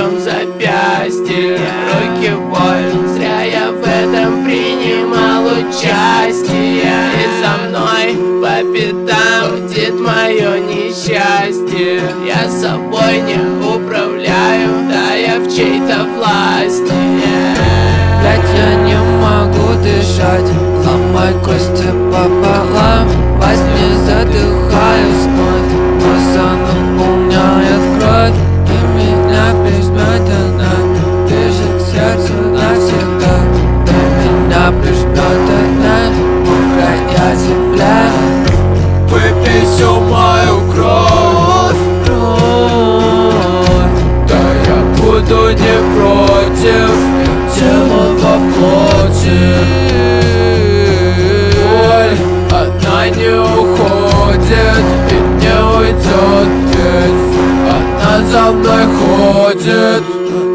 моем запястье. Руки боль, зря я в этом принимал участие. И за мной по пятам летит мое несчастье. Я собой не управляю, да я в чьей-то власти. Блять, я не могу дышать, ломай кости пополам. Во сне задыхаюсь вновь, глаза наполняет кровь, и меня прижмет она ближе к сердцу навсегда. Да меня прижмет она, мокрая земля. Выпей всю мою кровь, Да я буду не против, тело во плоти. Боль, она не уходит и не уйдет, ведь она за мной ходит.